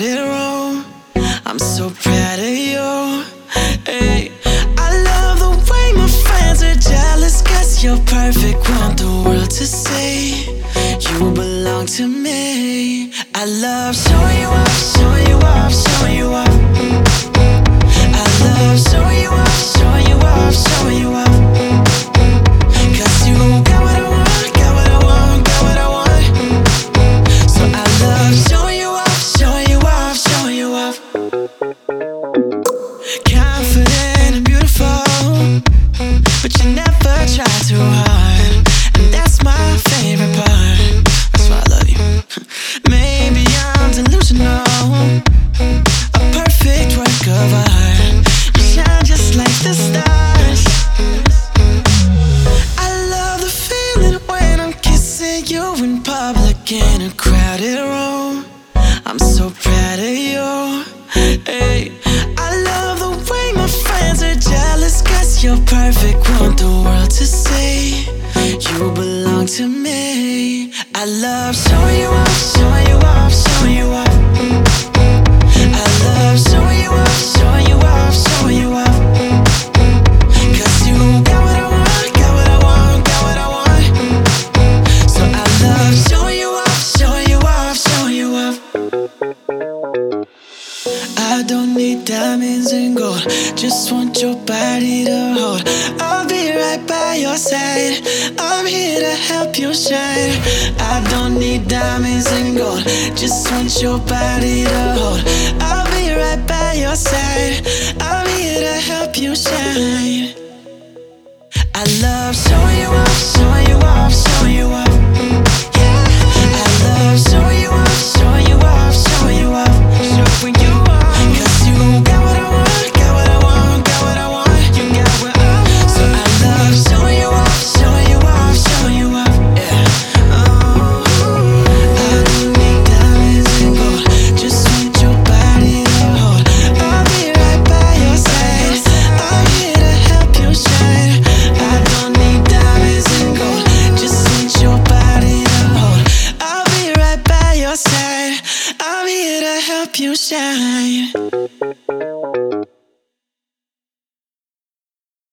crowded room. I'm so proud of you. Hey, I love the way my friends are jealous, 'cause you're perfect, want the world to see you belong to me. I love showing you up, showing you up, showing you up. I love showing you up, showing you up, showing you up. 'Cause you got what I want, got what I want, got what I want. So I love showing you up, showing you up, showing you up. Confident and beautiful, but you never try too hard, and that's my favorite part. That's why I love you. Maybe I'm delusional, a perfect work of art. You shine just like the stars. I love the feeling when I'm kissing you in public in a crowded room. I'm so proud of you. Hey, I love the way my friends are jealous, 'cause you're perfect, want the world to see you belong to me. I love showing you up, showing you up, showing you up. I love showing you up, showing you up, showing you up. 'Cause you got what I want, got what I want, got what I want. So I love showing you up, showing you up, showing you up. I don't need diamonds and gold, just want your body to hold. I'll be right by your side, I'm here to help you shine. I don't need diamonds and gold, just want your body to hold. I'll be right by your side, I'm here to help you shine. I love showing you up, showing you up, showing you up. Yeah, I love showing you up, showing you up, showing you up. Showing you up. 'Cause you got what I want, got what I want, got what I want. You got what I want. So I love showing you up, showing you up, showing you up. Yeah. Oh, I don't need diamonds and gold, just want your body to hold. I'll be right by your side, I'm here to help you shine. I don't need diamonds and gold, just want your body to hold. I'll be right by your side, I'm here to help you shine.